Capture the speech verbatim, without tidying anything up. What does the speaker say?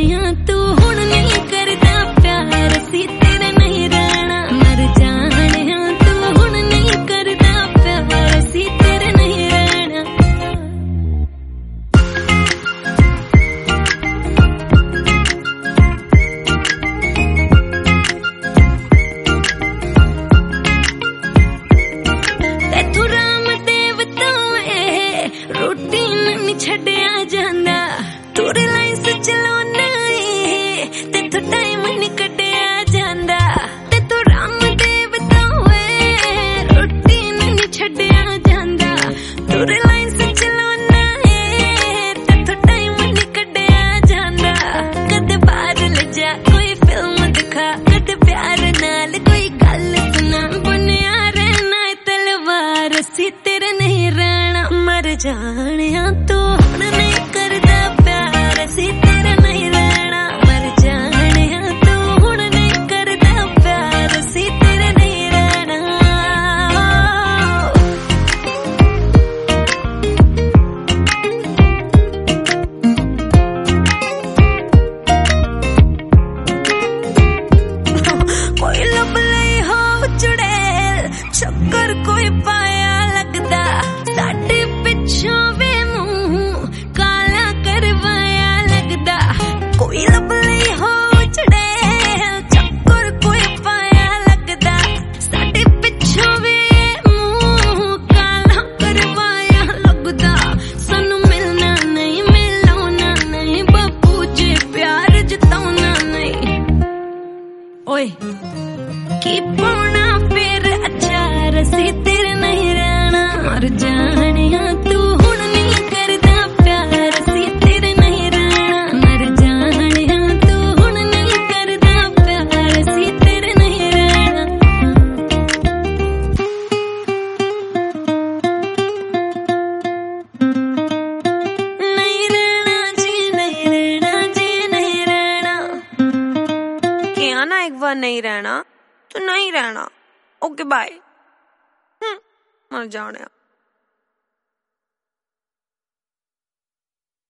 जानिया तू हुण नहीं करदा प्यार सी तेरे नहीं रहना मर जानिया तू हुण नहीं करदा प्यार सी तेरे नहीं रहना तेथू राम देव तो रोटी नहीं छड़िया जांदा तू रिलायंस चलाना तेथू टाइम नहीं कटिया जांदा तेथू राम देव तो रोटी नहीं छड़िया जांदा तू रिलायंस चलाना तेथू टाइम नहीं कटिया जांदा कदे बाहर ले जा कोई फिल्म दिखा कदे प्यार नाल कोई गल सुना बुनिया रहना तलवार सी तेरे नहीं रहना मर जानिया तू हुण नहीं करदा प्यार सी तेरे नहीं रहना मर जानिया तू हुण नहीं करदा प्यार सी तेरे नहीं रहना कोई लब लई हो चुड़ैल चक्कर कोई पाया लगदा साडे पिछों वे मुंह काला करवाया लगदा कोई लब लई हो चुड़ैल चक्कर कोई पाया लगदा साडे पिछों वे मुंह काला करवाया लगदा सानू मिलना नहीं मिलाना नहीं बापू जी प्यार जताना नहीं ओए की पाना फिर अचार सी तेरे नहीं रहना मर जानिया तू हुण नहीं करदा प्यार सी तेरे नहीं रहना मर जानिया तू हुण नहीं करदा प्यार सी तेरे नहीं रहना नहीं रहना जी नहीं रहना जी नहीं रहना क्या ना एक बार नहीं रहना तो नहीं रहना ओके बाय मर जाने